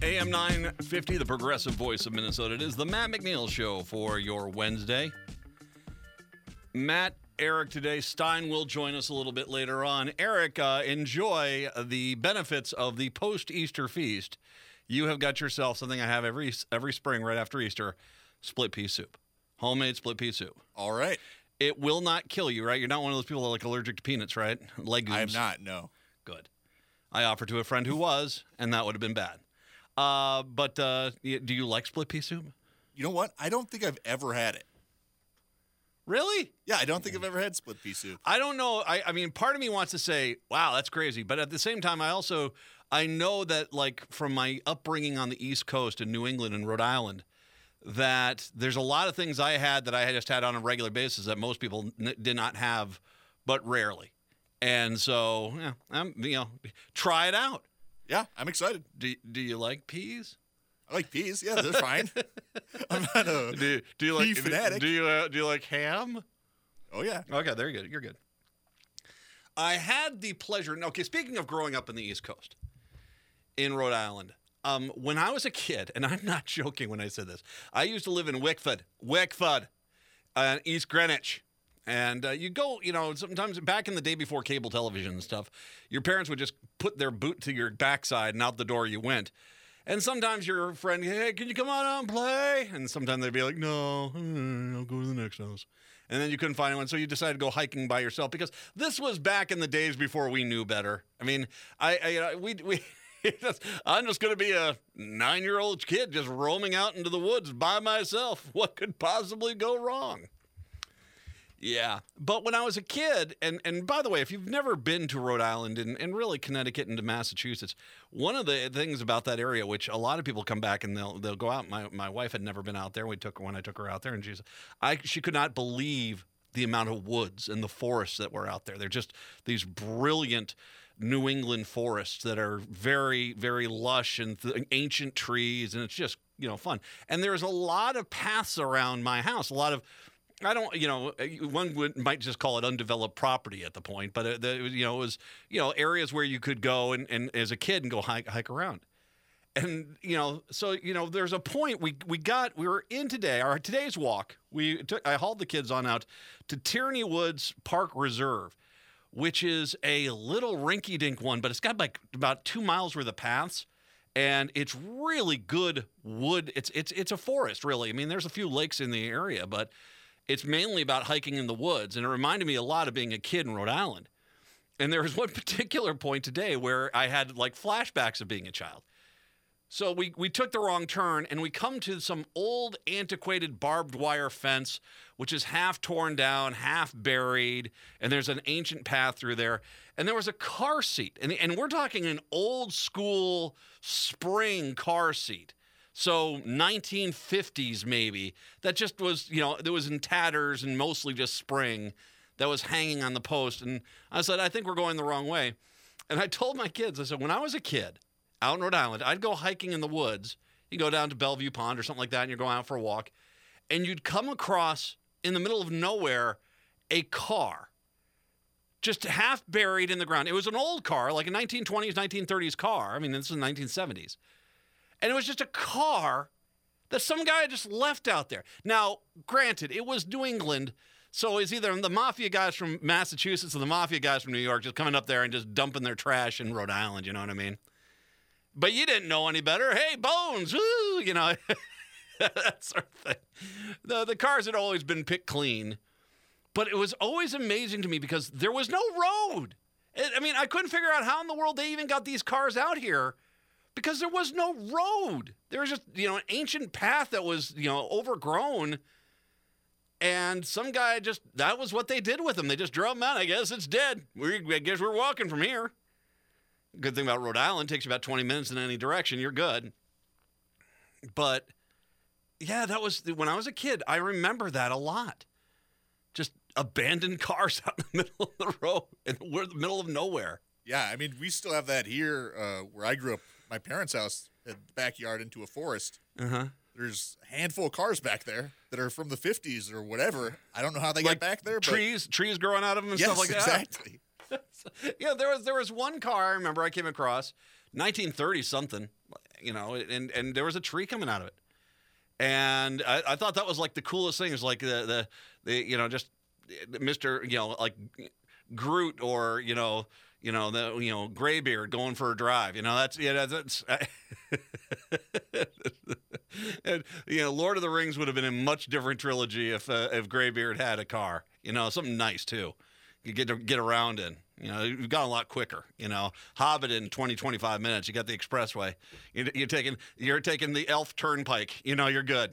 AM 950, the progressive voice of Minnesota. It is the Matt McNeil Show for your Wednesday. Matt, Eric today. Stein will join us a little bit later on. Eric, enjoy the benefits of the post-Easter feast. You have got yourself something I have every spring right after Easter, split pea soup. Homemade split pea soup. All right. It will not kill you, right? You're not one of those people that are like allergic to peanuts, right? Legumes. I am not, no. Good. I offered to a friend who was, and that would have been bad. But do you like split pea soup? You know what? I don't think I've ever had it. Really? Yeah, I don't think I've ever had split pea soup. I don't know. I mean, part of me wants to say, wow, that's crazy. But at the same time, I know that, like, from my upbringing on the East Coast in New England and Rhode Island, that there's a lot of things I had that I just had on a regular basis that most people did not have, but rarely. And so, try it out. Yeah, I'm excited. Do you like peas? I like peas. Yeah, they're fine. I'm not a do you like pea fanatic. Do you like ham? Oh yeah. Okay, there you go. You're good. I had the pleasure. Okay, speaking of growing up in the East Coast, in Rhode Island, when I was a kid, and I'm not joking when I said this, I used to live in Wickford, East Greenwich. And you go, sometimes back in the day before cable television and stuff, your parents would just put their boot to your backside and out the door you went. And sometimes your friend, hey, can you come on out and play? And sometimes they'd be like, no, I'll go to the next house. And then you couldn't find anyone, so you decided to go hiking by yourself because this was back in the days before we knew better. I mean, I'm just going to be a 9-year-old kid just roaming out into the woods by myself. What could possibly go wrong? Yeah. But when I was a kid, and by the way, if you've never been to Rhode Island and really Connecticut and to Massachusetts, one of the things about that area, which a lot of people come back and they'll go out. My wife had never been out there. When I took her out there, and she could not believe the amount of woods and the forests that were out there. They're just these brilliant New England forests that are very, very lush and ancient trees, and it's just, fun. And there's a lot of paths around my house, one might just call it undeveloped property at the point, but it was areas where you could go and as a kid and go hike around. And, there's a point we were in today's walk. I hauled the kids on out to Tierney Woods Park Reserve, which is a little rinky-dink one, but it's got like about 2 miles worth of paths, and it's really good wood. It's a forest, really. I mean, there's a few lakes in the area, but it's mainly about hiking in the woods, and it reminded me a lot of being a kid in Rhode Island. And there was one particular point today where I had like flashbacks of being a child. So we took the wrong turn, and we come to some old, antiquated barbed wire fence, which is half torn down, half buried, and there's an ancient path through there. And there was a car seat, and we're talking an old school spring car seat. So 1950s maybe, that just was, that was in tatters and mostly just spring that was hanging on the post. And I said, I think we're going the wrong way. And I told my kids, I said, when I was a kid out in Rhode Island, I'd go hiking in the woods. You go down to Bellevue Pond or something like that, and you're going out for a walk. And you'd come across, in the middle of nowhere, a car just half buried in the ground. It was an old car, like a 1920s, 1930s car. I mean, this is the 1970s. And it was just a car that some guy just left out there. Now, granted, it was New England, so it's either the mafia guys from Massachusetts or the mafia guys from New York just coming up there and just dumping their trash in Rhode Island, you know what I mean? But you didn't know any better. Hey, Bones, woo, that sort of thing. The cars had always been picked clean, but it was always amazing to me because there was no road. I couldn't figure out how in the world they even got these cars out here. Because there was no road. There was just, an ancient path that was, overgrown. And some guy that was what they did with them. They just drove them out. I guess it's dead. I guess we're walking from here. Good thing about Rhode Island, takes you about 20 minutes in any direction. You're good. But, yeah, that was, when I was a kid, I remember that a lot. Just abandoned cars out in the middle of the road. And we're in the middle of nowhere. Yeah, we still have that here where I grew up. My parents' house had the backyard into a forest. Uh-huh. There's a handful of cars back there that are from the 50s or whatever. I don't know how they got back there. Trees growing out of them and stuff like that. Exactly. Yeah, there was one car I remember I came across, 1930 something. and there was a tree coming out of it. And I thought that was like the coolest thing. It's like the just Mr. Like Groot or Graybeard going for a drive. That's and, Lord of the Rings would have been a much different trilogy if Graybeard had a car. Something nice too. You get around in. You've gone a lot quicker. Hobbit in 20-25 minutes. You got the expressway. You're taking the Elf Turnpike. You're good.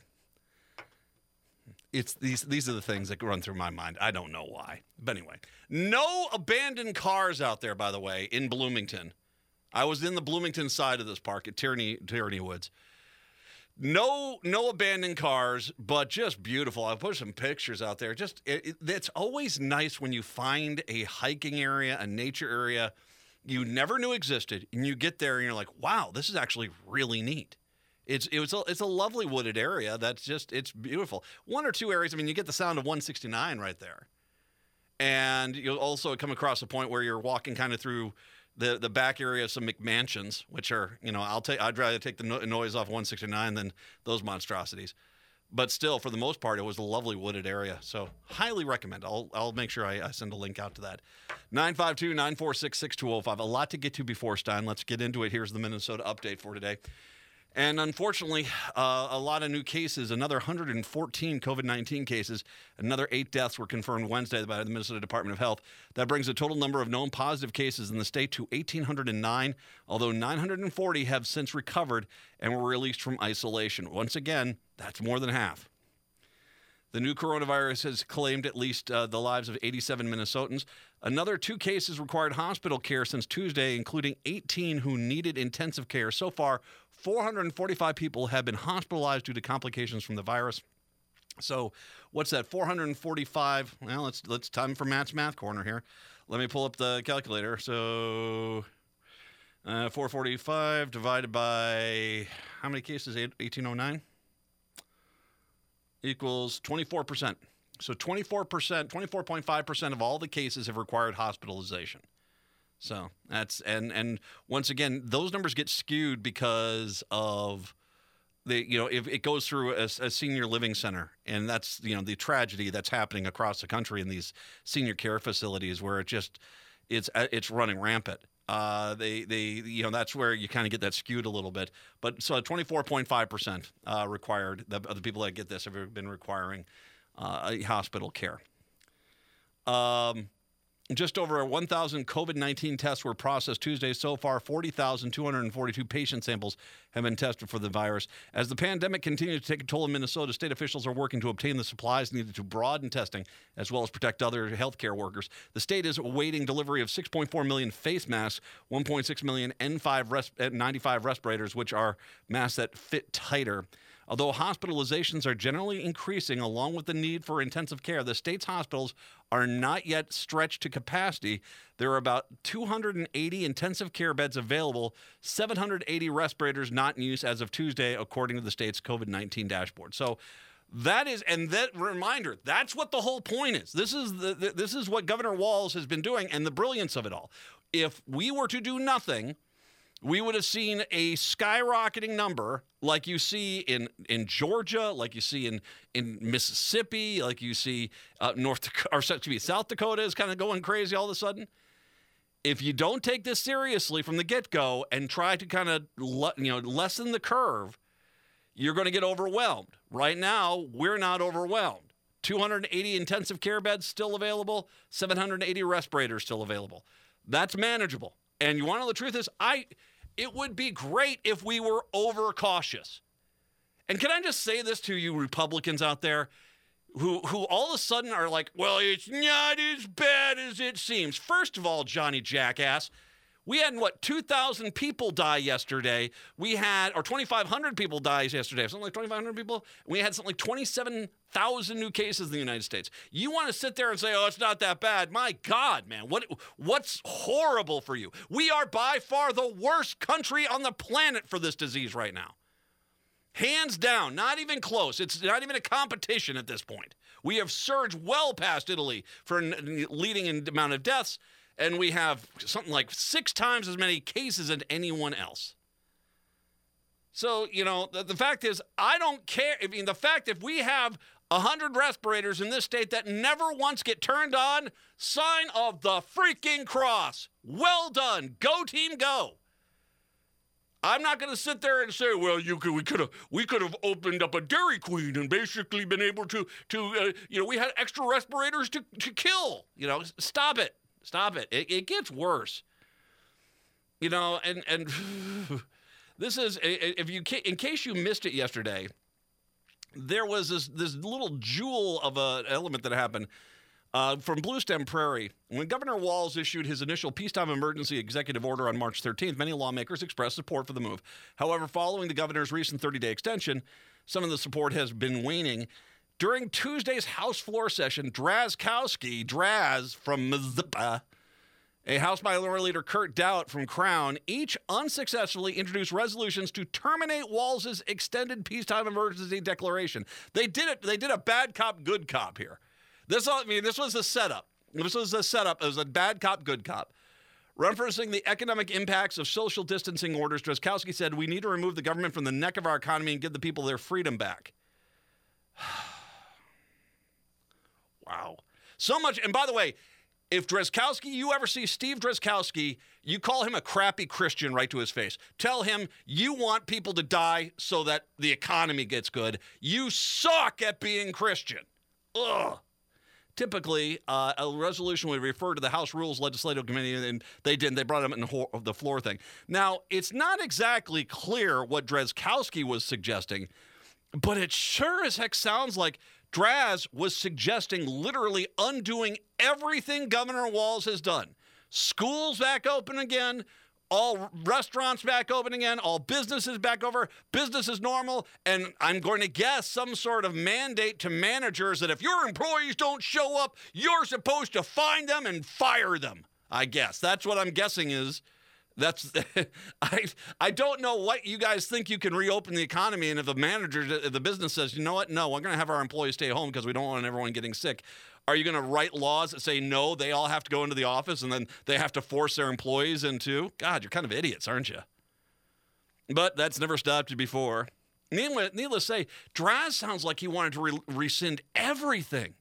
It's these are the things that run through my mind. I don't know why. But anyway, no abandoned cars out there, by the way, in Bloomington. I was in the Bloomington side of this park at Tierney Woods. No abandoned cars, but just beautiful. I'll put some pictures out there. It's always nice when you find a hiking area, a nature area you never knew existed, and you get there and you're like, wow, this is actually really neat. It's a lovely wooded area. It's beautiful. One or two areas, you get the sound of 169 right there. And you'll also come across a point where you're walking kind of through the back area of some McMansions, which are, I'd rather take the noise off 169 than those monstrosities. But still, for the most part, it was a lovely wooded area. So highly recommend. I'll make sure I send a link out to that. 952-946-6205. A lot to get to before Stein. Let's get into it. Here's the Minnesota update for today. And unfortunately, a lot of new cases, another 114 COVID-19 cases, another 8 deaths were confirmed Wednesday by the Minnesota Department of Health. That brings the total number of known positive cases in the state to 1,809, although 940 have since recovered and were released from isolation. Once again, that's more than half. The new coronavirus has claimed at least the lives of 87 Minnesotans. Another 2 cases required hospital care since Tuesday, including 18 who needed intensive care. So far, 445 people have been hospitalized due to complications from the virus. So what's that, 445? Well, let's time for Matt's Math Corner here. Let me pull up the calculator. So 445 divided by how many cases? 1,809? Equals 24%. So 24%, 24.5% of all the cases have required hospitalization. So that's and once again, those numbers get skewed because of if it goes through a senior living center, and that's the tragedy that's happening across the country in these senior care facilities where it's running rampant. That's where you kind of get that skewed a little bit. But so 24.5% required of the people that get this have been requiring hospital care. Just over 1,000 COVID-19 tests were processed Tuesday. So far, 40,242 patient samples have been tested for the virus. As the pandemic continues to take a toll in Minnesota, state officials are working to obtain the supplies needed to broaden testing as well as protect other healthcare workers. The state is awaiting delivery of 6.4 million face masks, 1.6 million N95 respirators, which are masks that fit tighter. Although hospitalizations are generally increasing along with the need for intensive care, the state's hospitals are not yet stretched to capacity. There are about 280 intensive care beds available, 780 respirators not in use as of Tuesday, according to the state's COVID-19 dashboard. So that reminder, that's what the whole point is. This is what Governor Walz has been doing and the brilliance of it all. If we were to do nothing, we would have seen a skyrocketing number like you see in Georgia, like you see in Mississippi, like you see South Dakota is kind of going crazy all of a sudden. If you don't take this seriously from the get-go and try to kind of lessen the curve, you're going to get overwhelmed. Right now, we're not overwhelmed. 280 intensive care beds still available, 780 respirators still available. That's manageable. And you want to know the truth is, it would be great if we were overcautious. And can I just say this to you Republicans out there who all of a sudden are like, well, it's not as bad as it seems. First of all, Johnny Jackass, we had, 2,000 people die yesterday. We had, or 2,500 people died yesterday. Something like 2,500 people. We had something like 27,000 new cases in the United States. You want to sit there and say, oh, it's not that bad. My God, man, what's horrible for you? We are by far the worst country on the planet for this disease right now. Hands down, not even close. It's not even a competition at this point. We have surged well past Italy for leading in amount of deaths. And we have something like 6 times as many cases as anyone else. So, the fact is, I don't care. I mean, the fact if we have 100 respirators in this state that never once get turned on, sign of the freaking cross. Well done. Go team, go. I'm not going to sit there and say, well, we could have opened up a Dairy Queen and basically been able to we had extra respirators to kill. Stop it. Stop it. It gets worse. And this is, in case you missed it yesterday, there was this little jewel of an element that happened from Bluestem Prairie. When Governor Walz issued his initial peacetime emergency executive order on March 13th, many lawmakers expressed support for the move. However, following the governor's recent 30-day extension, some of the support has been waning. During Tuesday's House floor session, Drazkowski from Mazeppa, a House Minority Leader Kurt Doudt from Crown, each unsuccessfully introduced resolutions to terminate Walz's extended peacetime emergency declaration. They did it. They did a bad cop, good cop here. This was a setup. It was a bad cop, good cop. Referencing the economic impacts of social distancing orders, Drazkowski said, we need to remove the government from the neck of our economy and give the people their freedom back. Wow. So much. And by the way, if you ever see Steve Drazkowski, you call him a crappy Christian right to his face. Tell him you want people to die so that the economy gets good. You suck at being Christian. Ugh. Typically, a resolution would refer to the House Rules Legislative Committee, and they didn't. They brought them in the floor thing. Now, it's not exactly clear what Drazkowski was suggesting, but it sure as heck sounds like Draz was suggesting literally undoing everything Governor Walz has done. Schools back open again, all restaurants back open again, all businesses back over, business is normal, and I'm going to guess some sort of mandate to managers that if your employees don't show up, you're supposed to find them and fire them. I guess. That's what I'm guessing is. That's I don't know what you guys think you can reopen the economy, and if the business says, you know what, no, we're going to have our employees stay home because we don't want everyone getting sick. Are you going to write laws that say, no, they all have to go into the office and then they have to force their employees into? God, you're kind of idiots, aren't you? But that's never stopped you before. Needless to say, Draz sounds like he wanted to rescind everything.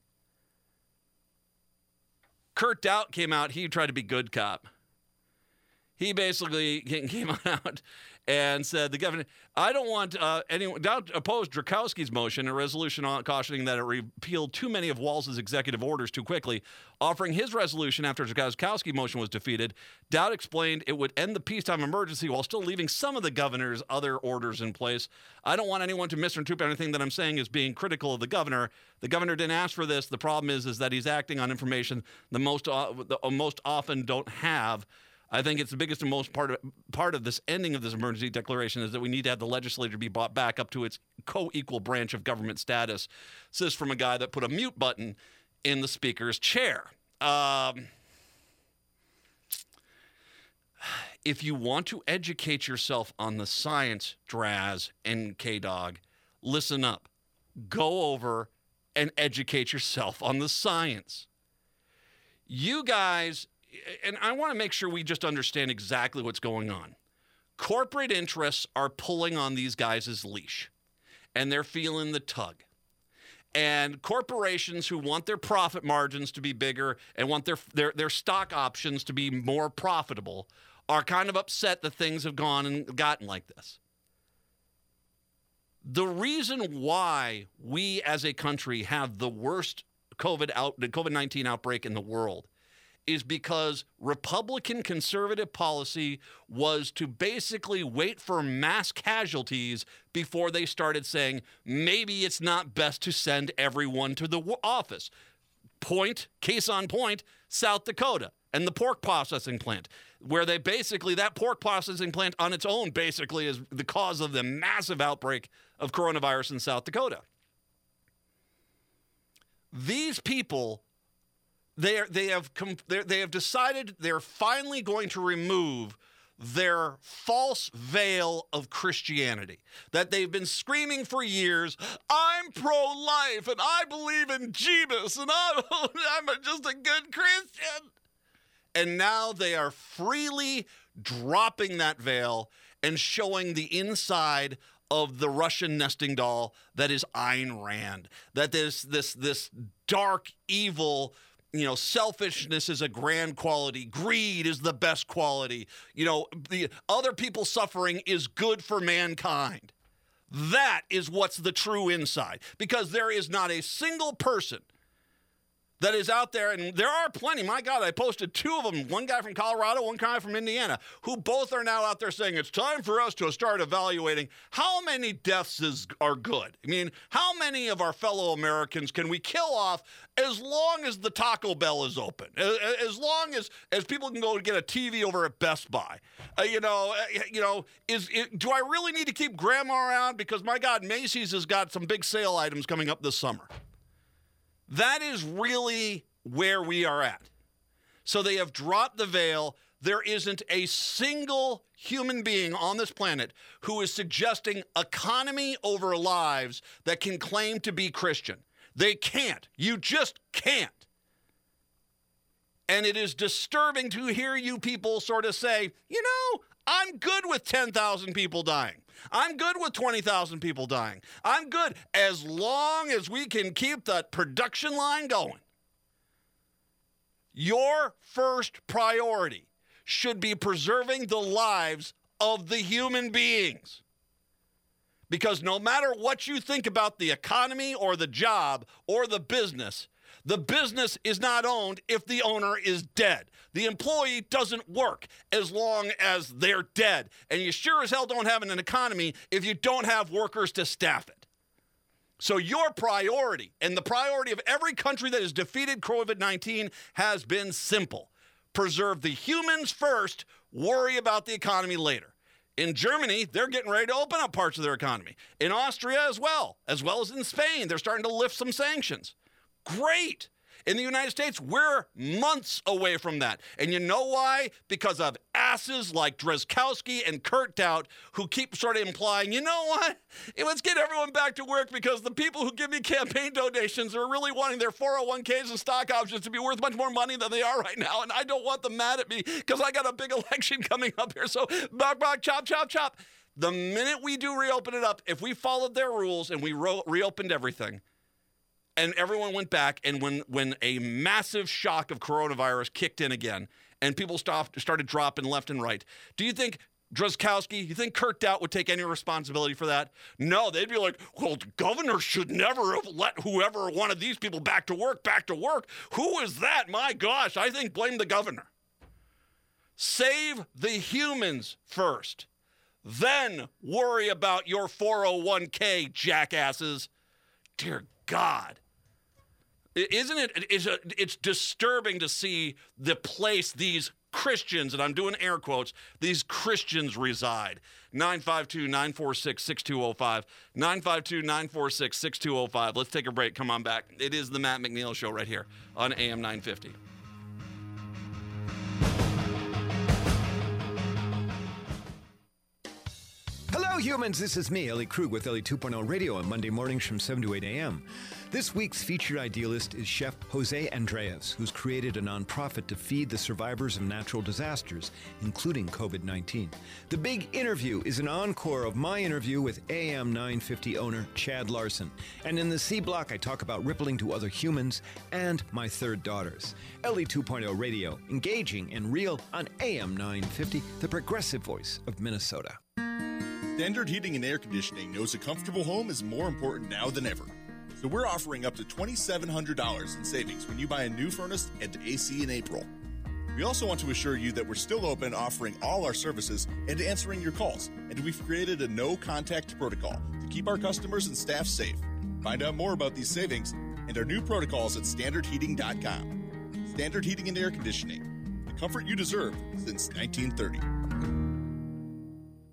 Kurt Doudt came out. He tried to be good cop. He basically came out and said, the governor, I don't want anyone, Doubt opposed Drazkowski's motion, a resolution cautioning that it repealed too many of Walz's executive orders too quickly. Offering his resolution after Drazkowski's motion was defeated, Doubt explained it would end the peacetime emergency while still leaving some of the governor's other orders in place. I don't want anyone to misinterpret anything that I'm saying as being critical of the governor. The governor didn't ask for this. The problem is that he's acting on information the most often don't have. I think it's the biggest and most part of this ending of this emergency declaration is that we need to have the legislature be brought back up to its co-equal branch of government status. This is from a guy that put a mute button in the speaker's chair. If you want to educate yourself on the science, Draz and K-Dog, listen up. Go over and educate yourself on the science. You guys... And I want to make sure we just understand exactly what's going on. Corporate interests are pulling on these guys' leash, and they're feeling the tug. And corporations who want their profit margins to be bigger and want their stock options to be more profitable are kind of upset that things have gone and gotten like this. The reason why we as a country have the worst COVID-19 outbreak in the world is because Republican conservative policy was to basically wait for mass casualties before they started saying, maybe it's not best to send everyone to the office. Case on point, South Dakota and the pork processing plant, where they basically, that pork processing plant on its own basically is the cause of the massive outbreak of coronavirus in South Dakota. These people, they have decided they're finally going to remove their false veil of Christianity that they've been screaming for years. I'm pro-life and I believe in Jesus and I'm just a good Christian. And now they are freely dropping that veil and showing the inside of the Russian nesting doll that is Ayn Rand. That there's this dark, evil, selfishness is a grand quality. Greed is the best quality. The other people suffering is good for mankind. That is what's the true inside. Because there is not a single person that is out there, and there are plenty. My God, I posted two of them, one guy from Colorado, one guy from Indiana, who both are now out there saying it's time for us to start evaluating how many deaths are good. I mean, how many of our fellow Americans can we kill off as long as the Taco Bell is open, as long as people can go and get a TV over at Best Buy? Do I really need to keep Grandma around? Because, my God, Macy's has got some big sale items coming up this summer. That is really where we are at. So they have dropped the veil. There isn't a single human being on this planet who is suggesting economy over lives that can claim to be Christian. They can't. You just can't. And it is disturbing to hear you people sort of say, I'm good with 10,000 people dying. I'm good with 20,000 people dying. I'm good as long as we can keep that production line going. Your first priority should be preserving the lives of the human beings. Because no matter what you think about the economy or the job or the business is not owned if the owner is dead. The employee doesn't work as long as they're dead. And you sure as hell don't have an economy if you don't have workers to staff it. So your priority, and the priority of every country that has defeated COVID-19, has been simple. Preserve the humans first, worry about the economy later. In Germany, they're getting ready to open up parts of their economy. In Austria as well as in Spain, they're starting to lift some sanctions. Great. In the United States, we're months away from that. And you know why? Because of asses like Drazkowski and Kurt Dowd who keep sort of implying, you know what? Let's get everyone back to work because the people who give me campaign donations are really wanting their 401ks and stock options to be worth much more money than they are right now. And I don't want them mad at me because I got a big election coming up here. So, chop, chop, chop. The minute we do reopen it up, if we followed their rules and we reopened everything, and everyone went back, and when a massive shock of coronavirus kicked in again, and people started dropping left and right, do you think Drazkowski, you think Kurt Dowd would take any responsibility for that? No, they'd be like, well, the governor should never have let whoever wanted these people back to work. Who is that? My gosh, I think blame the governor. Save the humans first. Then worry about your 401k, jackasses. Dear God. Isn't it? It's disturbing to see the place these Christians, and I'm doing air quotes, these Christians reside. 952-946-6205. 952-946-6205. Let's take a break. Come on back. It is the Matt McNeil Show right here on AM 950. Hello, humans. This is me, Ellie Krug, with Ellie 2.0 Radio on Monday mornings from 7 to 8 a.m. This week's featured idealist is Chef Jose Andres, who's created a nonprofit to feed the survivors of natural disasters, including COVID-19. The Big Interview is an encore of my interview with AM 950 owner Chad Larson. And in the C Block, I talk about rippling to other humans and my third daughters. Ellie 2.0 Radio, engaging and real on AM 950, the progressive voice of Minnesota. Standard Heating and Air Conditioning knows a comfortable home is more important now than ever. So we're offering up to $2,700 in savings when you buy a new furnace and AC in April. We also want to assure you that we're still open, offering all our services and answering your calls. And we've created a no-contact protocol to keep our customers and staff safe. Find out more about these savings and our new protocols at standardheating.com. Standard Heating and Air Conditioning, the comfort you deserve since 1930.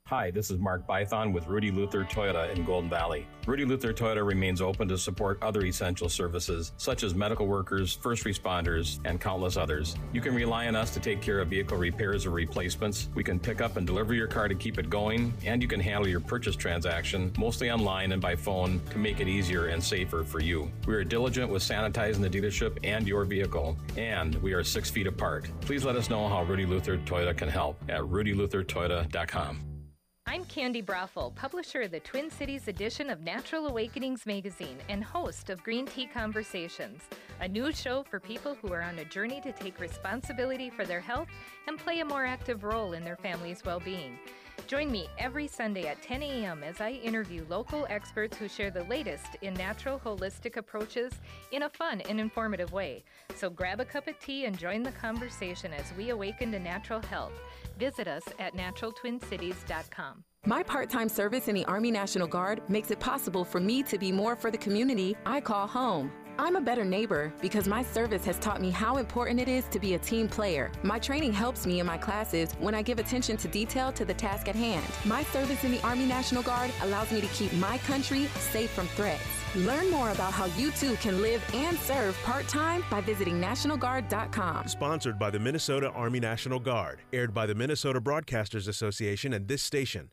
Hi, this is Mark Bython with Rudy Luther Toyota in Golden Valley. Rudy Luther Toyota remains open to support other essential services, such as medical workers, first responders, and countless others. You can rely on us to take care of vehicle repairs or replacements. We can pick up and deliver your car to keep it going, and you can handle your purchase transaction, mostly online and by phone, to make it easier and safer for you. We are diligent with sanitizing the dealership and your vehicle, and we are 6 feet apart. Please let us know how Rudy Luther Toyota can help at rudyluthertoyota.com. I'm Candy Brothel, publisher of the Twin Cities edition of Natural Awakenings magazine and host of Green Tea Conversations, a new show for people who are on a journey to take responsibility for their health and play a more active role in their family's well-being. Join me every Sunday at 10 a.m. as I interview local experts who share the latest in natural holistic approaches in a fun and informative way. So grab a cup of tea and join the conversation as we awaken to natural health. Visit us at naturaltwincities.com. My part-time service in the Army National Guard makes it possible for me to be more for the community I call home. I'm a better neighbor because my service has taught me how important it is to be a team player. My training helps me in my classes when I give attention to detail to the task at hand. My service in the Army National Guard allows me to keep my country safe from threats. Learn more about how you too can live and serve part-time by visiting NationalGuard.com. Sponsored by the Minnesota Army National Guard. Aired by the Minnesota Broadcasters Association and this station.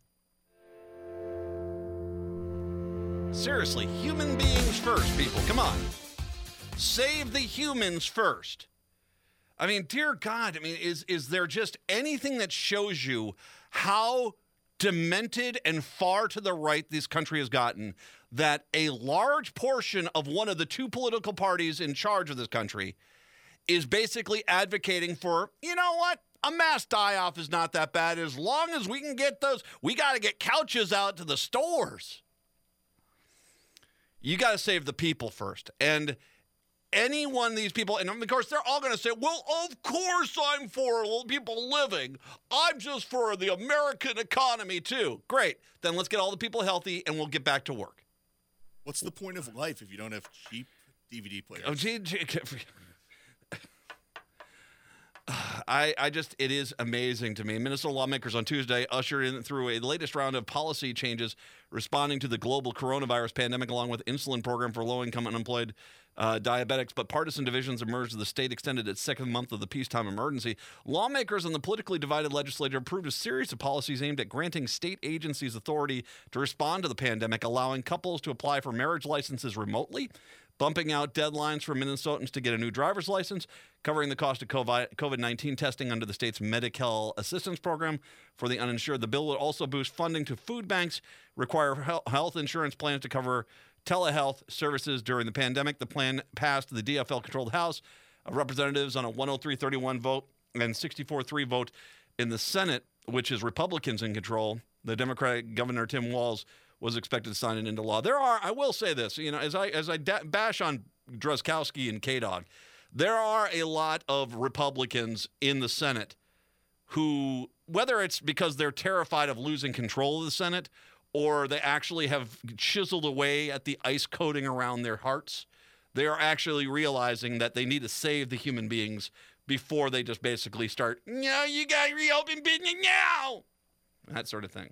Seriously, human beings first, people. Come on. Save the humans first. I mean, dear God, I mean, is there just anything that shows you how demented and far to the right this country has gotten that a large portion of one of the two political parties in charge of this country is basically advocating for, you know what? A mass die-off is not that bad as long as we can get those. We got to get couches out to the stores. You got to save the people first. And any one of these people, and of course, they're all going to say, well, of course I'm for people living. I'm just for the American economy, too. Great. Then let's get all the people healthy, and we'll get back to work. What's the point of life if you don't have cheap DVD players? It is amazing to me. Minnesota lawmakers on Tuesday ushered in through a latest round of policy changes responding to the global coronavirus pandemic, along with insulin program for low-income unemployed diabetics. But partisan divisions emerged as the state extended its second month of the peacetime emergency. Lawmakers in the politically divided legislature approved a series of policies aimed at granting state agencies authority to respond to the pandemic, allowing couples to apply for marriage licenses remotely, bumping out deadlines for Minnesotans to get a new driver's license, covering the cost of COVID-19 testing under the state's Medi-Cal assistance program for the uninsured. The bill would also boost funding to food banks, require health insurance plans to cover telehealth services during the pandemic. The plan passed the DFL-controlled House of Representatives on a 103-31 vote and 64-3 vote in the Senate, which is Republicans in control. The Democratic Governor Tim Walz was expected to sign it into law. I will say this, as I bash on Drazkowski and K-Dog, there are a lot of Republicans in the Senate who, whether it's because they're terrified of losing control of the Senate or they actually have chiseled away at the ice coating around their hearts, they are actually realizing that they need to save the human beings before they just basically start, no, you got to reopen business now, that sort of thing.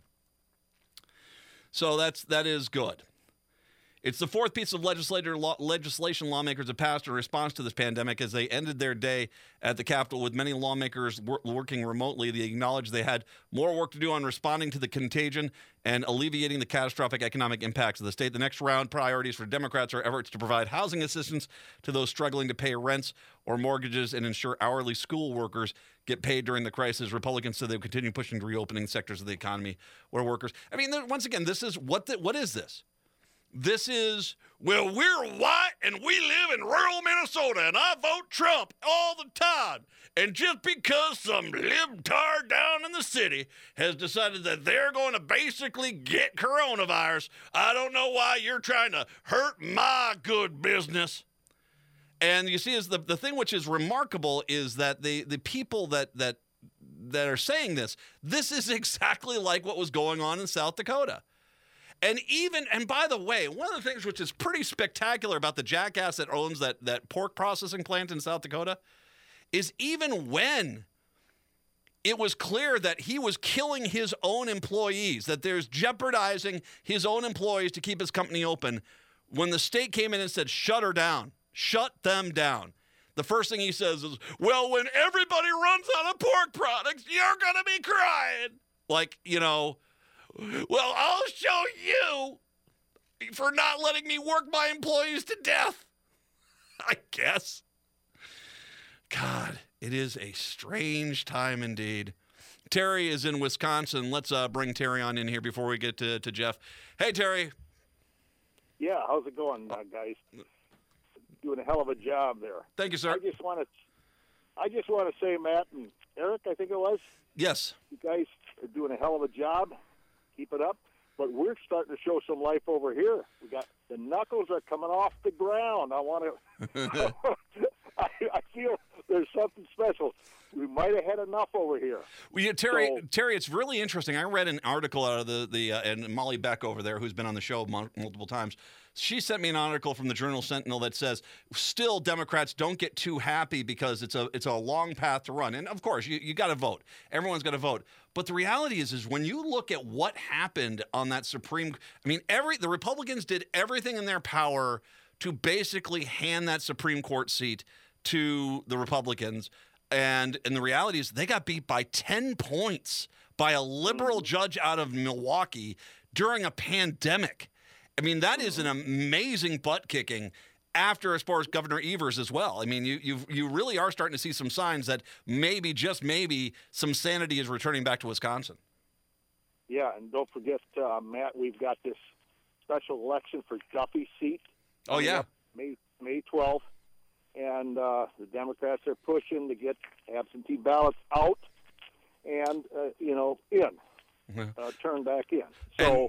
So that is good. It's the fourth piece of legislation lawmakers have passed in response to this pandemic as they ended their day at the Capitol with many lawmakers working remotely. They acknowledged they had more work to do on responding to the contagion and alleviating the catastrophic economic impacts of the state. The next round priorities for Democrats are efforts to provide housing assistance to those struggling to pay rents or mortgages and ensure hourly school workers get paid during the crisis. Republicans said they would continue pushing to reopening sectors of the economy where workers. I mean, once again, this is what is this? This is, well, we're white and we live in rural Minnesota and I vote Trump all the time. And just because some libtard down in the city has decided that they're going to basically get coronavirus, I don't know why you're trying to hurt my good business. And you see, is the thing which is remarkable is that the people that are saying this is exactly like what was going on in South Dakota. And by the way, one of the things which is pretty spectacular about the jackass that owns that pork processing plant in South Dakota is even when it was clear that he was killing his own employees, that there's jeopardizing his own employees to keep his company open. When the state came in and said, shut her down, shut them down, the first thing he says is, well, when everybody runs out of pork products, you're going to be crying. Like, well, I'll show you for not letting me work my employees to death, I guess. God, it is a strange time indeed. Terry is in Wisconsin. Let's bring Terry on in here before we get to Jeff. Hey, Terry. Yeah, how's it going, guys? Doing a hell of a job there. Thank you, sir. I just want to say, Matt and Eric, I think it was. Yes. You guys are doing a hell of a job. Keep it up. But we're starting to show some life over here. We got the knuckles are coming off the ground. I want to. I feel there's something special. We might have had enough over here. Well, yeah, Terry, it's really interesting. I read an article out of the and Molly Beck over there, who's been on the show multiple times. She sent me an article from the Journal Sentinel that says, still Democrats don't get too happy because it's a long path to run. And of course, you got to vote. Everyone's got to vote. But the reality is when you look at what happened on that the Republicans did everything in their power to basically hand that Supreme Court seat to the Republicans. And the reality is they got beat by 10 points by a liberal judge out of Milwaukee during a pandemic. I mean, that is an amazing butt kicking after, as far as Governor Evers as well. I mean, you really are starting to see some signs that maybe, just maybe, some sanity is returning back to Wisconsin. Yeah, and don't forget, Matt, we've got this special election for Duffy's seat. Oh, yeah. May 12th. And the Democrats are pushing to get absentee ballots out and, turned back in. So,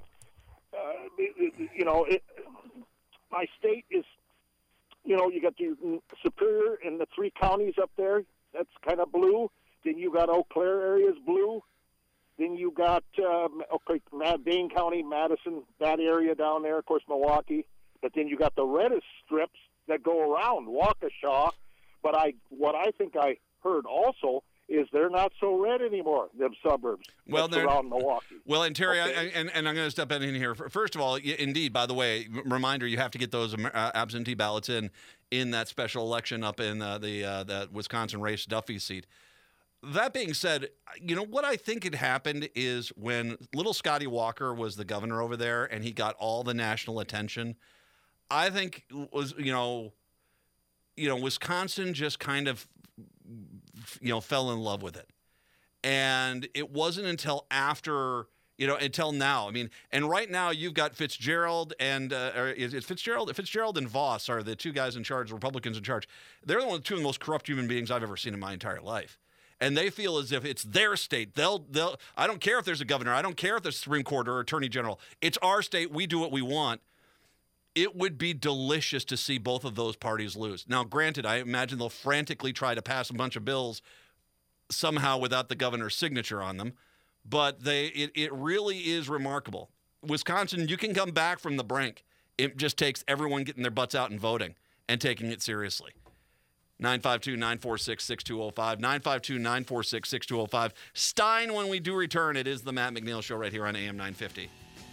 my state is, you got the Superior and the 3 counties up there. That's kind of blue. Then you got Eau Claire areas blue. Then you got Dane County, Madison, that area down there, of course, Milwaukee. But then you got the reddest strips that go around Waukesha. But what I think I heard also is they're not so red anymore, them suburbs around Milwaukee. Well, and Terry, okay. and I'm going to step in here. First of all, indeed, by the way, reminder, you have to get those absentee ballots in that special election up in the Wisconsin race, Duffy's seat. That being said, what I think had happened is when little Scotty Walker was the governor over there and he got all the national attention, I think was, Wisconsin just kind of, fell in love with it. And it wasn't until after, until now. I mean, and right now you've got Fitzgerald and, Fitzgerald and Voss are the 2 guys in charge, Republicans in charge. They're the 2 of the most corrupt human beings I've ever seen in my entire life. And they feel as if it's their state. I don't care if there's a governor. I don't care if there's a Supreme Court or Attorney General. It's our state. We do what we want. It would be delicious to see both of those parties lose. Now, granted, I imagine they'll frantically try to pass a bunch of bills somehow without the governor's signature on them. But it really is remarkable. Wisconsin, you can come back from the brink. It just takes everyone getting their butts out and voting and taking it seriously. 952-946-6205. 952-946-6205. Stein, when we do return, it is the Matt McNeil Show right here on AM 950.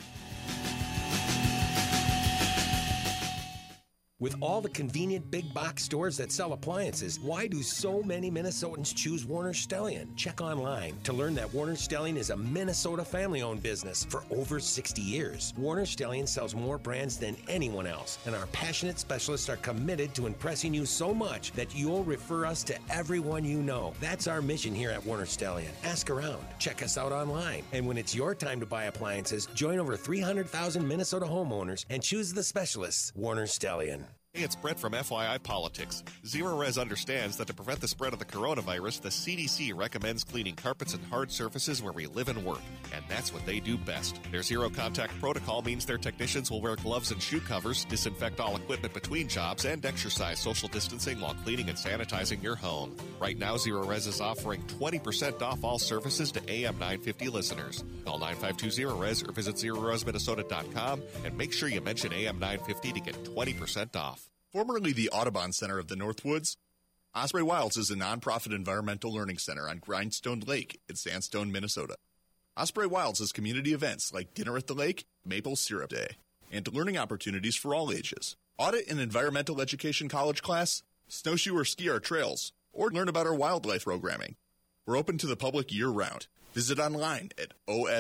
With all the convenient big box stores that sell appliances, why do so many Minnesotans choose Warner Stellian? Check online to learn that Warner Stellian is a Minnesota family-owned business for over 60 years. Warner Stellian sells more brands than anyone else, and our passionate specialists are committed to impressing you so much that you'll refer us to everyone you know. That's our mission here at Warner Stellian. Ask around, check us out online, and when it's your time to buy appliances, join over 300,000 Minnesota homeowners and choose the specialists. Warner Stellian. Hey, it's Brett from FYI Politics. Zero Res understands that to prevent the spread of the coronavirus, the CDC recommends cleaning carpets and hard surfaces where we live and work. And that's what they do best. Their zero contact protocol means their technicians will wear gloves and shoe covers, disinfect all equipment between jobs, and exercise social distancing while cleaning and sanitizing your home. Right now, Zero Res is offering 20% off all services to AM 950 listeners. Call 9520-RES or visit ZeroResMinnesota.com and make sure you mention AM 950 to get 20% off. Formerly the Audubon Center of the Northwoods, Osprey Wilds is a nonprofit environmental learning center on Grindstone Lake in Sandstone, Minnesota. Osprey Wilds has community events like Dinner at the Lake, Maple Syrup Day, and learning opportunities for all ages. Audit an environmental education college class, snowshoe or ski our trails, or learn about our wildlife programming. We're open to the public year-round. Visit online at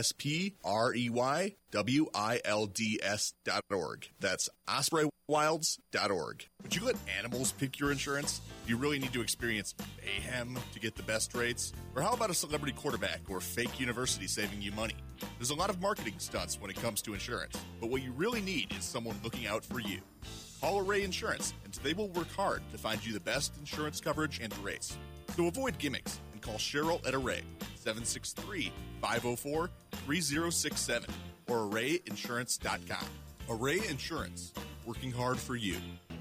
osprey.wilds.org. That's ospreywilds.org. Would you let animals pick your insurance? Do you really need to experience mayhem to get the best rates? Or how about a celebrity quarterback or fake university saving you money? There's a lot of marketing stunts when it comes to insurance, but what you really need is someone looking out for you. Call Array Insurance, and they will work hard to find you the best insurance coverage and rates. So avoid gimmicks and call Cheryl at Array, 763-504-3067, or arrayinsurance.com. Array Insurance, working hard for you.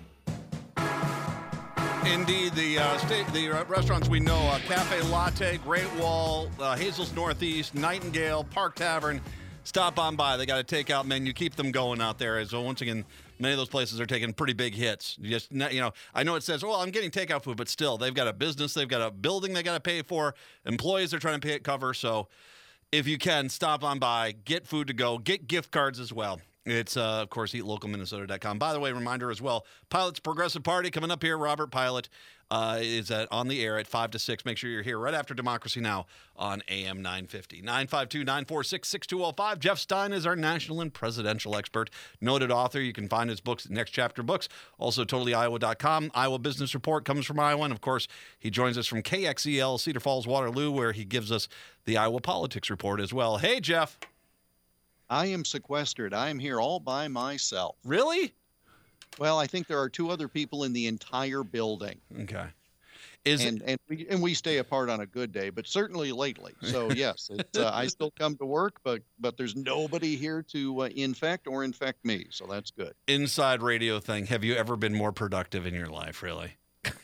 Indeed, the restaurants we know, Cafe Latte, Great Wall, Hazel's Northeast, Nightingale, Park Tavern, stop on by. They got a takeout menu. Keep them going out there. So once again, many of those places are taking pretty big hits. Just, I know it says, well, I'm getting takeout food, but still, they've got a business, they've got a building they got to pay for, employees they're trying to cover. So if you can, stop on by, get food to go, get gift cards as well. It's, of course, eatlocalminnesota.com. By the way, reminder as well, Pilot's Progressive Party coming up here. Robert Pilot is on the air at 5 to 6. Make sure you're here right after Democracy Now! On AM 950. 952-946-6205. Jeff Stein is our national and presidential expert, noted author. You can find his books at Next Chapter Books. Also, totallyiowa.com. Iowa Business Report comes from Iowa. And, of course, he joins us from KXEL, Cedar Falls, Waterloo, where he gives us the Iowa Politics Report as well. Hey, Jeff. I am sequestered. I am here all by myself. Really? Well, I think there are two other people in the entire building. Okay. And we stay apart on a good day, but certainly lately. So yes, I still come to work, but there's nobody here to infect me. So that's good. Inside radio thing. Have you ever been more productive in your life? Really?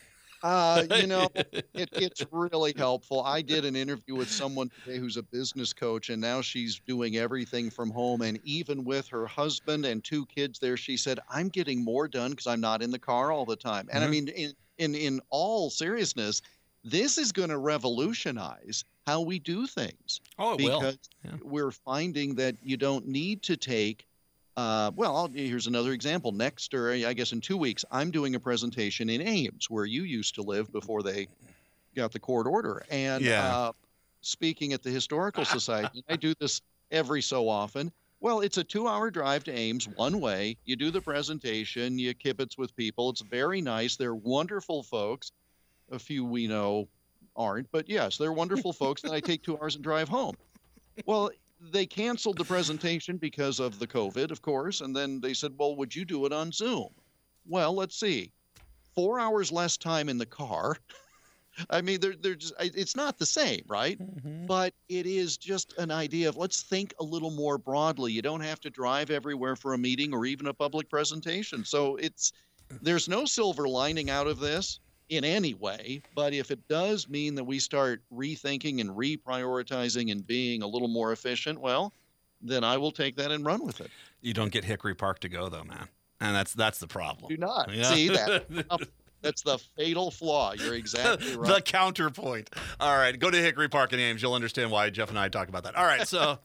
It's really helpful. I did an interview with someone today who's a business coach, and now she's doing everything from home. And even with her husband and 2 kids there, she said, I'm getting more done because I'm not in the car all the time. And I mean, in all seriousness, this is going to revolutionize how we do things. Oh, it will. Because we're finding that you don't need to take here's another example. Next, or I guess in 2 weeks, I'm doing a presentation in Ames, where you used to live before they got the court order. And speaking at the Historical Society, I do this every so often. Well, it's a 2-hour drive to Ames one way. You do the presentation, you kibitz with people. It's very nice. They're wonderful folks. A few we know aren't, but yes, they're wonderful folks. Then I take 2 hours and drive home. Well, they canceled the presentation because of the COVID, of course, and then they said, well, would you do it on Zoom? Well, let's see. 4 hours less time in the car. I mean, they're just, it's not the same, right? Mm-hmm. But it is just an idea of let's think a little more broadly. You don't have to drive everywhere for a meeting or even a public presentation. So there's no silver lining out of this in any way, but if it does mean that we start rethinking and reprioritizing and being a little more efficient, well, then I will take that and run with it. You don't get Hickory Park to go, though, man. And that's the problem. Do not. Yeah. See, that's the fatal flaw. You're exactly right. The counterpoint. All right, go to Hickory Park in Ames. You'll understand why Jeff and I talk about that. All right, so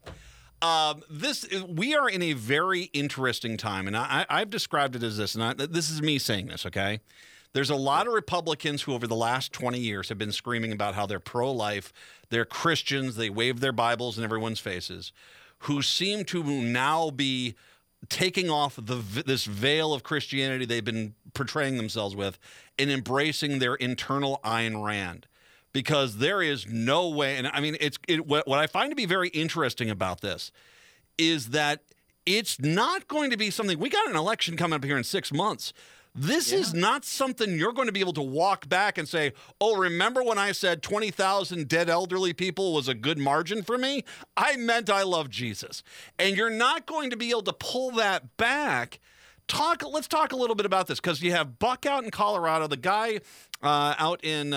we are in a very interesting time, and I've described it as this, and this is me saying this, okay? There's a lot of Republicans who over the last 20 years have been screaming about how they're pro-life, they're Christians, they wave their Bibles in everyone's faces, who seem to now be taking off this veil of Christianity they've been portraying themselves with and embracing their internal Ayn Rand. Because there is no way, and I mean, what I find to be very interesting about this is that it's not going to be something, we got an election coming up here in 6 months. This is not something you're going to be able to walk back and say, oh, remember when I said 20,000 dead elderly people was a good margin for me? I meant I love Jesus. And you're not going to be able to pull that back. Let's talk a little bit about this, because you have Buck out in Colorado, the guy out in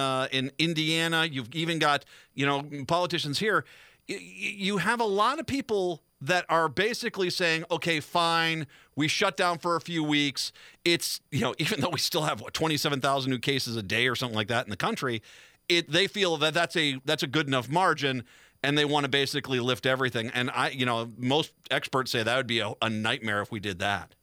Indiana. You've even got, politicians here. You have a lot of people that are basically saying, okay, fine, we shut down for a few weeks. It's, even though we still have 27,000 new cases a day or something like that in the country, they feel that that's a good enough margin, and they want to basically lift everything. And most experts say that would be a nightmare if we did that.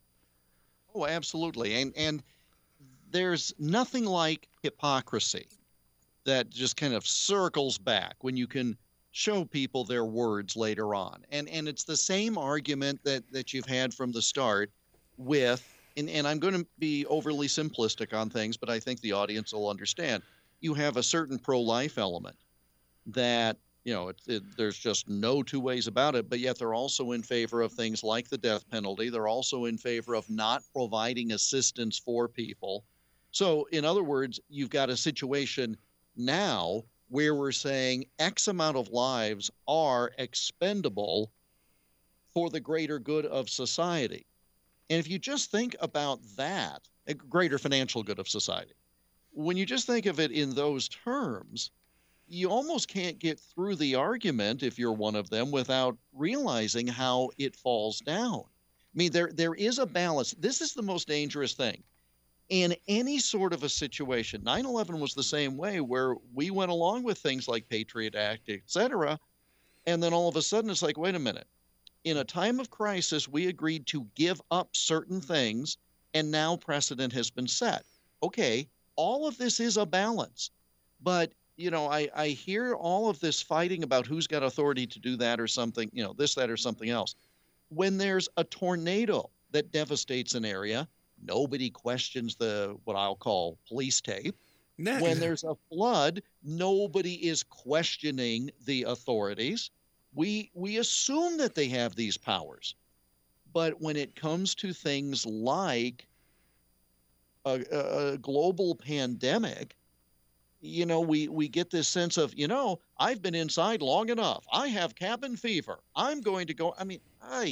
Oh, absolutely. And there's nothing like hypocrisy that just kind of circles back when you can show people their words later on. And it's the same argument that you've had from the start with, and I'm going to be overly simplistic on things, but I think the audience will understand. You have a certain pro-life element that, there's just no two ways about it, but yet they're also in favor of things like the death penalty. They're also in favor of not providing assistance for people. So, in other words, you've got a situation now where we're saying X amount of lives are expendable for the greater good of society. And if you just think about that, a greater financial good of society, when you just think of it in those terms, you almost can't get through the argument, if you're one of them, without realizing how it falls down. I mean, there is a balance. This is the most dangerous thing. In any sort of a situation, 9/11 was the same way, where we went along with things like Patriot Act, et cetera, and then all of a sudden it's like, wait a minute. In a time of crisis, we agreed to give up certain things, and now precedent has been set. Okay, all of this is a balance. But, I hear all of this fighting about who's got authority to do that or something, this, that, or something else. When there's a tornado that devastates an area, nobody questions what I'll call police tape. When there's a flood, nobody is questioning the authorities. We assume that they have these powers. But when it comes to things like a global pandemic, we get this sense of, I've been inside long enough. I have cabin fever. I'm going to go. I mean,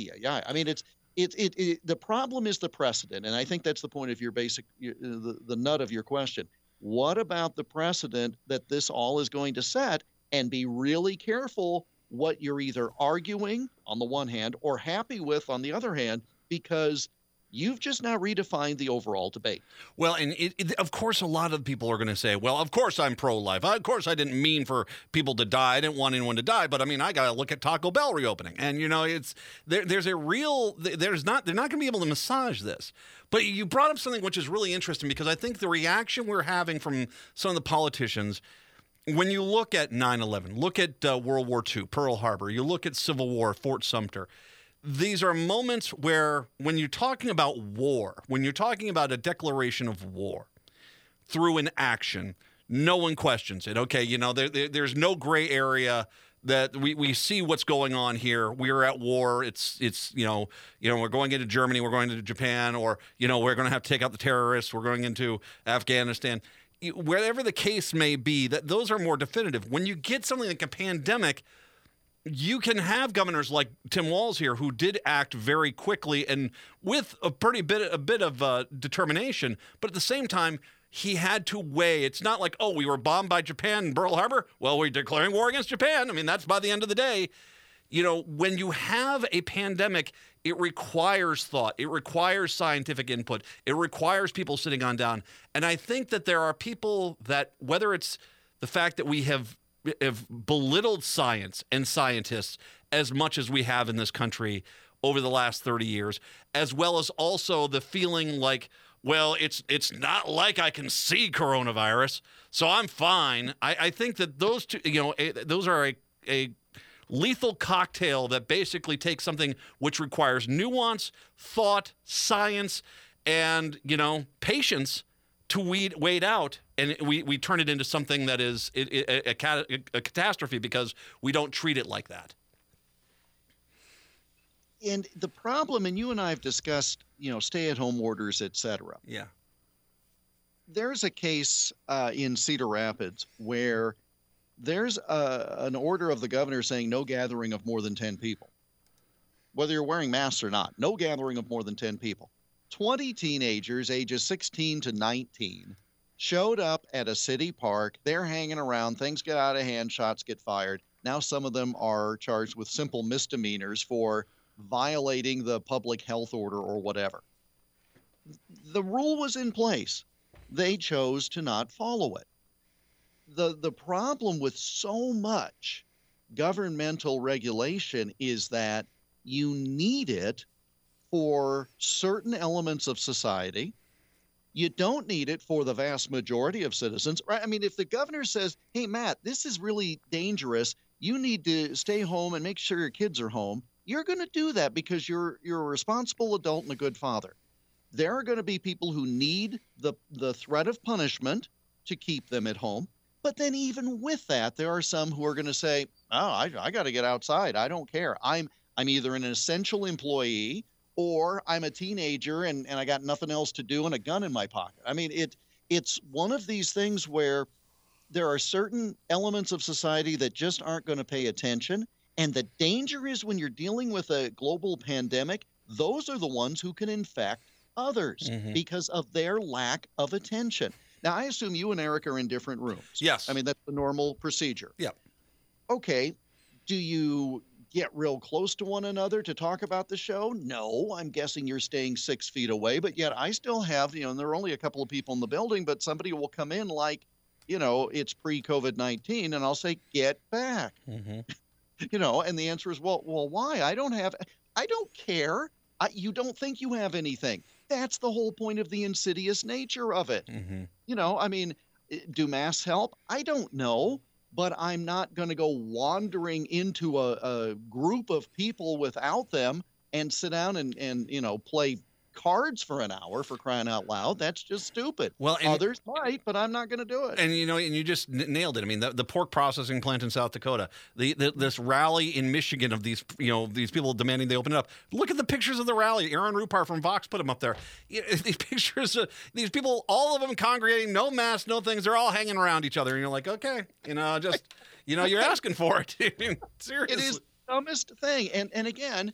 the problem is the precedent, and I think that's the point of your the nut of your question. What about the precedent that this all is going to set? And be really careful what you're either arguing on the one hand or happy with on the other hand, because you've just now redefined the overall debate. Well, and of course, a lot of people are going to say, well, of course I'm pro-life. Of course I didn't mean for people to die. I didn't want anyone to die. But, I got to look at Taco Bell reopening. And, they're not going to be able to massage this. But you brought up something which is really interesting, because I think the reaction we're having from some of the politicians, when you look at 9/11, look at World War II, Pearl Harbor, you look at Civil War, Fort Sumter, these are moments where, when you're talking about war, when you're talking about a declaration of war through an action, no one questions it. Okay, there's no gray area that we see what's going on here. We're at war. It's we're going into Germany, we're going into Japan, or we're going to have to take out the terrorists. We're going into Afghanistan. Wherever the case may be, that those are more definitive. When you get something like a pandemic, you can have governors like Tim Walz here, who did act very quickly and with a bit of determination, but at the same time, he had to weigh. It's not like, we were bombed by Japan in Pearl Harbor. Well, we're declaring war against Japan. That's by the end of the day. When you have a pandemic, it requires thought. It requires scientific input. It requires people sitting on down. And I think that there are people that, whether it's the fact that we have belittled science and scientists as much as we have in this country over the last 30 years, as well as also the feeling like, well, it's not like I can see coronavirus, so I'm fine. I think that those two, those are a lethal cocktail that basically takes something which requires nuance, thought, science, and, patience to wade out, and we turn it into something that is a catastrophe because we don't treat it like that. And the problem, and you and I have discussed, stay-at-home orders, et cetera. Yeah. There's a case in Cedar Rapids where there's an order of the governor saying no gathering of more than 10 people. Whether you're wearing masks or not, no gathering of more than 10 people. 20 teenagers, ages 16 to 19, showed up at a city park. They're hanging around. Things get out of hand. Shots get fired. Now some of them are charged with simple misdemeanors for violating the public health order or whatever. The rule was in place. They chose to not follow it. The problem with so much governmental regulation is that you need it for certain elements of society. You don't need it for the vast majority of citizens, right? I mean, if the governor says, hey, Matt, this is really dangerous, you need to stay home and make sure your kids are home, you're going to do that because you're a responsible adult and a good father. There are going to be people who need the threat of punishment to keep them at home. But then even with that, there are some who are going to say, oh, I got to get outside. I don't care. I'm either an essential employee or I'm a teenager and I got nothing else to do and a gun in my pocket. I mean, it's one of these things where there are certain elements of society that just aren't going to pay attention. And the danger is when you're dealing with a global pandemic, those are the ones who can infect others because of their lack of attention. Now, I assume you and Eric are in different rooms. Yes. I mean, that's the normal procedure. Yeah. Okay. Do you get real close to one another to talk about the show? No, I'm guessing you're staying 6 feet away, but yet I still have, and there are only a couple of people in the building, but somebody will come in like, it's pre-COVID-19, and I'll say, get back. And the answer is, well, why? I don't care. You don't think you have anything. That's the whole point of the insidious nature of it. I mean, do masks help? I don't know. But I'm not going to go wandering into a group of people without them and sit down and play cards for an hour, for crying out loud. That's just stupid. Well, others might, but I'm not going to do it. And and you just nailed it. I mean, the pork processing plant in South Dakota, this rally in Michigan of these these people demanding they open it up. Look at the pictures of the rally. Aaron Rupar from Vox put them up there. These pictures of these people, all of them congregating, no masks, no things. They're all hanging around each other, and you're like, okay, you're asking for it. Seriously, it is the dumbest thing. And again.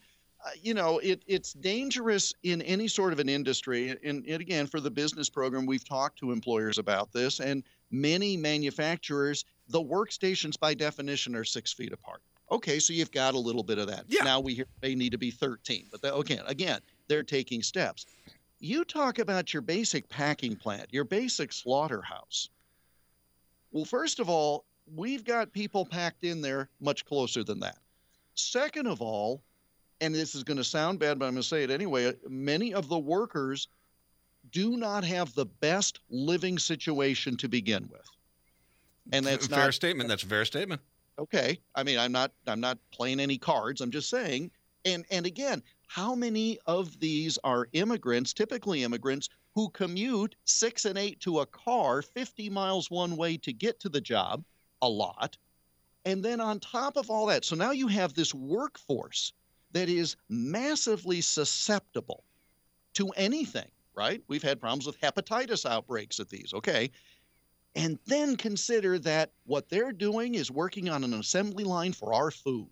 It's dangerous in any sort of an industry. And again, for the business program, we've talked to employers about this. And many manufacturers, the workstations by definition are 6 feet apart. Okay, so you've got a little bit of that. Yeah. Now we hear they need to be 13. But again, they're taking steps. You talk about your basic packing plant, your basic slaughterhouse. Well, first of all, we've got people packed in there much closer than that. Second of all, and this is going to sound bad, but I'm going to say it anyway, many of the workers do not have the best living situation to begin with. And that's fair statement. That's a fair statement. Okay. I mean, I'm not playing any cards. I'm just saying. And again, how many of these are immigrants, typically immigrants, who commute 6 and 8 to a car, 50 miles one way to get to the job? A lot. And then on top of all that, so now you have this workforce that is massively susceptible to anything, right? We've had problems with hepatitis outbreaks at these, okay? And then consider that what they're doing is working on an assembly line for our food.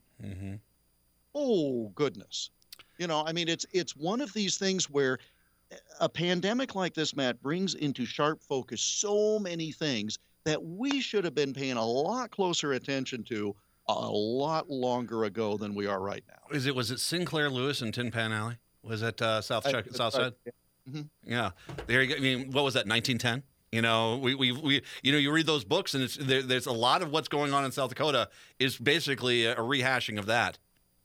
Oh, goodness. I mean, it's one of these things where a pandemic like this, Matt, brings into sharp focus so many things that we should have been paying a lot closer attention to a lot longer ago than we are right now. Was it Sinclair Lewis and Tin Pan Alley? Was it South Side? Yeah. There you go. I mean, what was that? 1910. We you read those books and there's a lot of what's going on in South Dakota is basically a rehashing of that.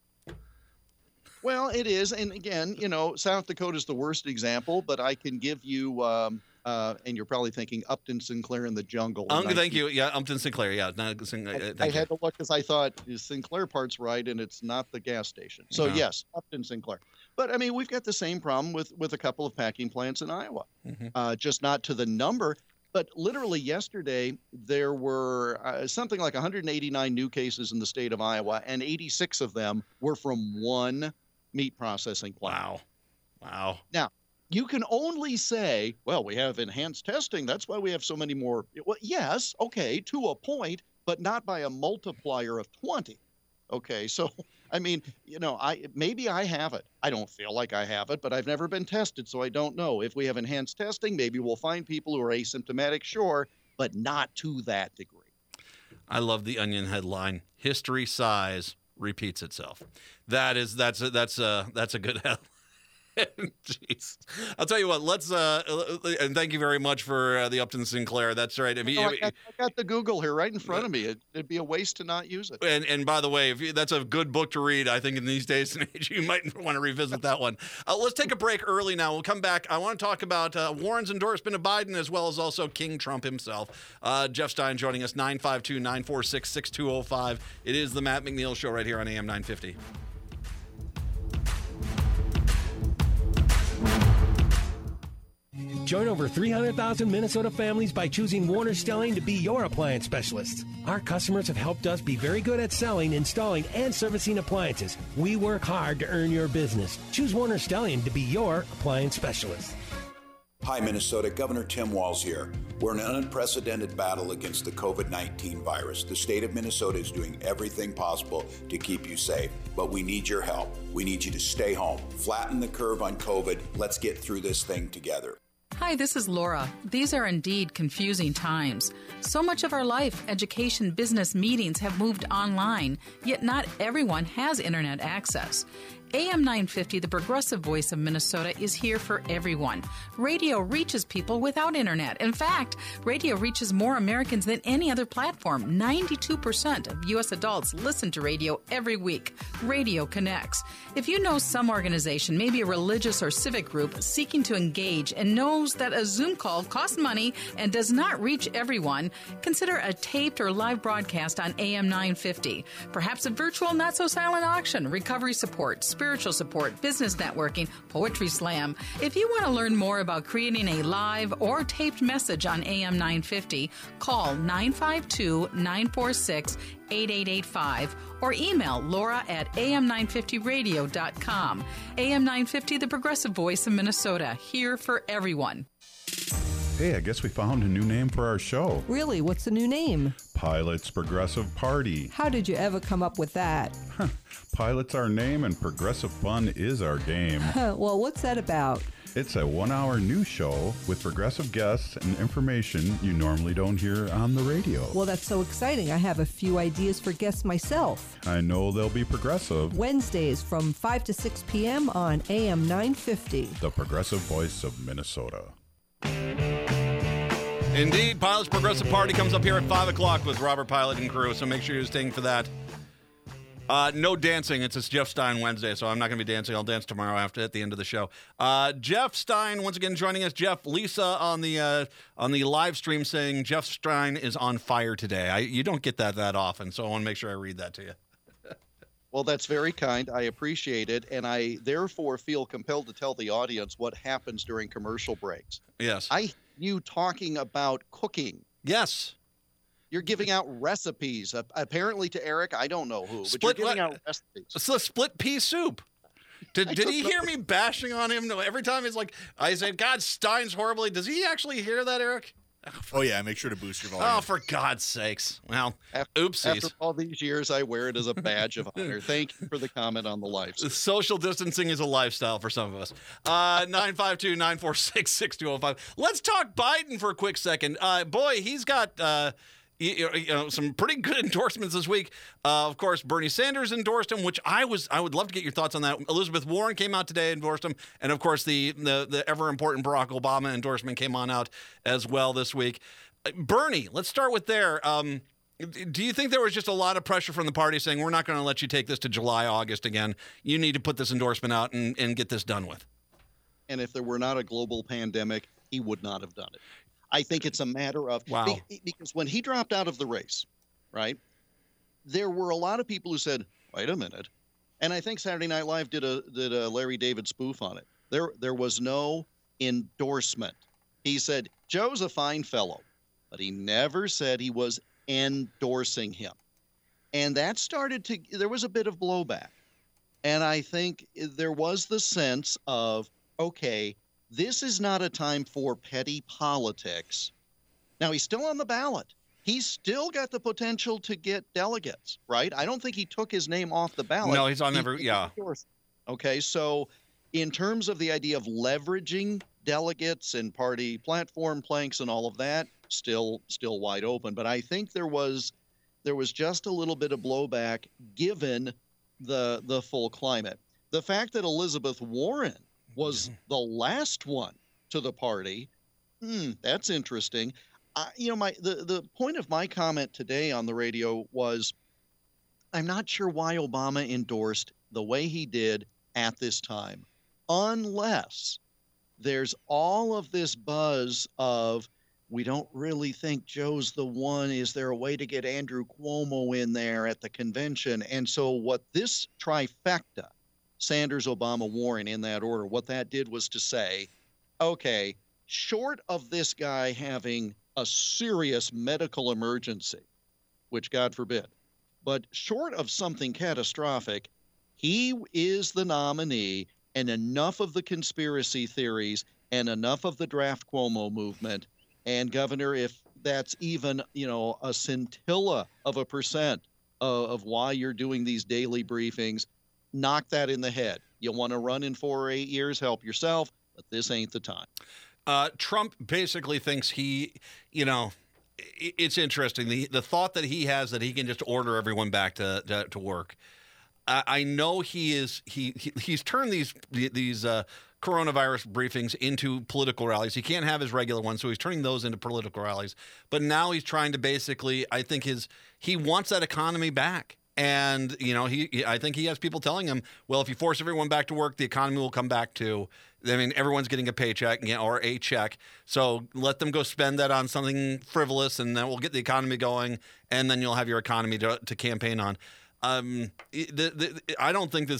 Well, it is, and again, South Dakota is the worst example, but I can give you. And you're probably thinking Upton Sinclair in the Jungle. Thank you. Yeah, Upton Sinclair. Yeah. I had to look because I thought Sinclair part's right, and it's not the gas station. So, yes, Upton Sinclair. But, I mean, we've got the same problem with a couple of packing plants in Iowa. Just not to the number. But literally yesterday, there were something like 189 new cases in the state of Iowa, and 86 of them were from one meat processing plant. Wow. Now, you can only say, well, we have enhanced testing. That's why we have so many more. Well, yes, okay, to a point, but not by a multiplier of 20. Okay, so, I mean, maybe I have it. I don't feel like I have it, but I've never been tested, so I don't know. If we have enhanced testing, maybe we'll find people who are asymptomatic, sure, but not to that degree. I love the Onion headline. History sighs. repeats itself. That's a good Jeez. I'll tell you what, let's and thank you very much for the Upton Sinclair. That's right. I got the Google here right in front of me. It'd be a waste to not use it. And by the way, that's a good book to read. I think in these days and age, you might want to revisit that one. Let's take a break early now. We'll come back. I want to talk about Warren's endorsement of Biden, as well as also King Trump himself. Jeff Stein joining us, 952-946-6205. It is the Matt McNeil Show right here on AM 950. Join over 300,000 Minnesota families by choosing Warner Stelling to be your appliance specialist. Our customers have helped us be very good at selling, installing, and servicing appliances. We work hard to earn your business. Choose Warner Stelling to be your appliance specialist. Hi, Minnesota. Governor Tim Walz here. We're in an unprecedented battle against the COVID-19 virus. The state of Minnesota is doing everything possible to keep you safe, but we need your help. We need you to stay home, flatten the curve on COVID. Let's get through this thing together. Hi, this is Laura. These are indeed confusing times. So much of our life, education, business, meetings have moved online, yet not everyone has internet access. AM 950, the progressive voice of Minnesota, is here for everyone. Radio reaches people without internet. In fact, radio reaches more Americans than any other platform. 92% of U.S. adults listen to radio every week. Radio connects. If you know some organization, maybe a religious or civic group, seeking to engage and knows that a Zoom call costs money and does not reach everyone, consider a taped or live broadcast on AM 950. Perhaps a virtual not-so-silent auction, recovery support, spiritual support, business networking, poetry slam. If you want to learn more about creating a live or taped message on AM 950, call 952-946-8885 or email Laura at am950radio.com. AM 950, the progressive voice of Minnesota, here for everyone. Hey, I guess we found a new name for our show. Really? What's the new name? Pilot's Progressive Party. How did you ever come up with that? Pilot's our name and progressive fun is our game. Well, what's that about? It's a 1-hour news show with progressive guests and information you normally don't hear on the radio. Well, that's so exciting. I have a few ideas for guests myself. I know they'll be progressive. Wednesdays from 5 to 6 p.m. on AM 950. The progressive voice of Minnesota. Indeed, Pilot's Progressive Party comes up here at 5 o'clock with Robert Pilot and crew, so make sure you're staying for that. No dancing. It's Jeff Stein Wednesday, so I'm not going to be dancing. I'll dance tomorrow at the end of the show. Jeff Stein, once again, joining us. Jeff, Lisa on the live stream saying Jeff Stein is on fire today. You don't get that often, so I want to make sure I read that to you. Well, that's very kind. I appreciate it, and I therefore feel compelled to tell the audience what happens during commercial breaks. Yes. You talking about cooking. Yes. You're giving out recipes, apparently to Eric. I don't know who, but you're giving out recipes. It's the split pea soup. Did he hear me bashing on him? No, every time he's like, I said, God, Stein's horribly. Does he actually hear that, Eric? Oh, yeah. Make sure to boost your volume. Oh, for God's sakes. Well, oopsies. After all these years, I wear it as a badge of honor. Thank you for the comment on the live stream. Social distancing is a lifestyle for some of us. 952-946-6205. Let's talk Biden for a quick second. Boy, he's got some pretty good endorsements this week. Of course, Bernie Sanders endorsed him, which I would love to get your thoughts on that. Elizabeth Warren came out today, endorsed him, and of course the ever important Barack Obama endorsement came on out as well this week. Bernie, let's start with there. Do you think there was just a lot of pressure from the party saying we're not going to let you take this to July, August again? You need to put this endorsement out and get this done with. And if there were not a global pandemic, he would not have done it. I think it's a matter of because when he dropped out of the race, right, there were a lot of people who said, wait a minute. And I think Saturday Night Live did a Larry David spoof on it. There was no endorsement. He said, Joe's a fine fellow, but he never said he was endorsing him. And that there was a bit of blowback. And I think there was the sense of, okay, this is not a time for petty politics. Now, he's still on the ballot. He's still got the potential to get delegates, right? I don't think he took his name off the ballot. No, he's on every, yeah. Okay, so in terms of the idea of leveraging delegates and party platform planks and all of that, still wide open. But I think there was just a little bit of blowback given the full climate. The fact that Elizabeth Warren was the last one to the party, that's interesting. The point of my comment today on the radio was, I'm not sure why Obama endorsed the way he did at this time, unless there's all of this buzz of, we don't really think Joe's the one. Is there a way to get Andrew Cuomo in there at the convention? And so what this trifecta, Sanders, Obama, Warren, in that order, what that did was to say, okay, short of this guy having a serious medical emergency, which God forbid, but short of something catastrophic, he is the nominee, and enough of the conspiracy theories and enough of the draft Cuomo movement. And Governor, if that's even, a scintilla of a percent of why you're doing these daily briefings, knock that in the head. You want to run in 4 or 8 years, help yourself, but this ain't the time. Trump basically thinks it's interesting. The thought that he has that he can just order everyone back to work. I know he's turned these coronavirus briefings into political rallies. He can't have his regular ones, so he's turning those into political rallies. But now he's trying to basically, I think he wants that economy back. And, I think he has people telling him, well, if you force everyone back to work, the economy will come back too. I mean, everyone's getting a paycheck or a check. So let them go spend that on something frivolous, and then we'll get the economy going, and then you'll have your economy to campaign on. I don't think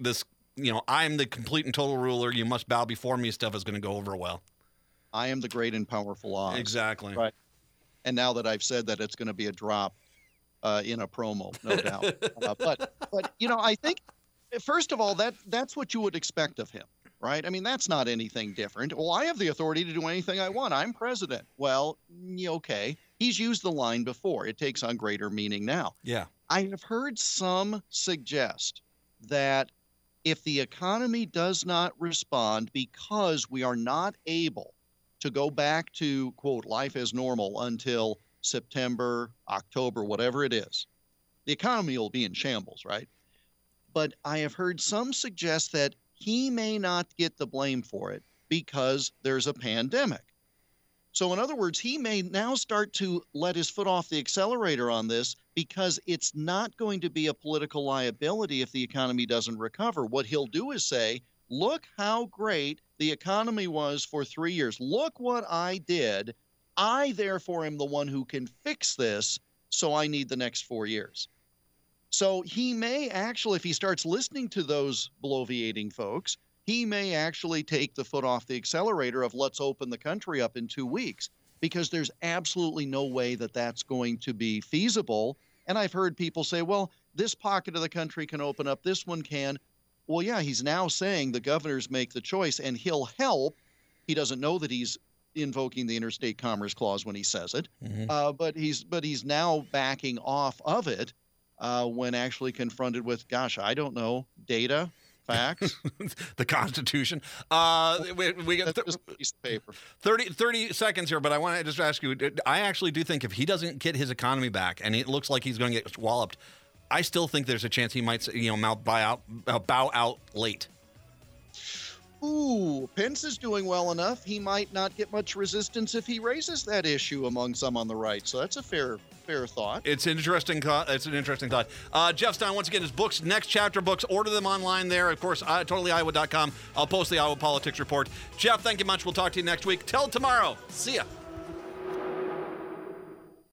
I am the complete and total ruler, you must bow before me stuff is going to go over well. I am the great and powerful Oz. Exactly. Right. And now that I've said that, it's going to be a drop in a promo, no doubt. But I think, first of all, that's what you would expect of him, right? I mean, that's not anything different. Well, I have the authority to do anything I want. I'm president. Well, okay. He's used the line before. It takes on greater meaning now. Yeah. I have heard some suggest that if the economy does not respond because we are not able to go back to, quote, life as normal until September, October, whatever it is, the economy will be in shambles, right? But I have heard some suggest that he may not get the blame for it because there's a pandemic. So in other words, he may now start to let his foot off the accelerator on this because it's not going to be a political liability if the economy doesn't recover. What he'll do is say, look how great the economy was for 3 years. Look what I did. I, therefore, am the one who can fix this, so I need the next 4 years. So he may actually, if he starts listening to those bloviating folks, he may actually take the foot off the accelerator of let's open the country up in 2 weeks, because there's absolutely no way that that's going to be feasible. And I've heard people say, well, this pocket of the country can open up, this one can. Well, yeah, he's now saying the governors make the choice and he'll help. He doesn't know that he's invoking the Interstate Commerce Clause when he says it, but he's now backing off of it when actually confronted with, gosh, I don't know, data, facts, the Constitution. We got just a piece of paper. 30 seconds here, but I want to just ask you. I actually do think if he doesn't get his economy back, and it looks like he's going to get walloped, I still think there's a chance he might, bow out late. Ooh, Pence is doing well enough. He might not get much resistance if he raises that issue among some on the right. So that's a fair thought. It's an interesting thought. Jeff Stein, once again, his books, Next Chapter books, order them online there. Of course, totallyiowa.com. I'll post the Iowa Politics Report. Jeff, thank you much. We'll talk to you next week. Till tomorrow. See ya.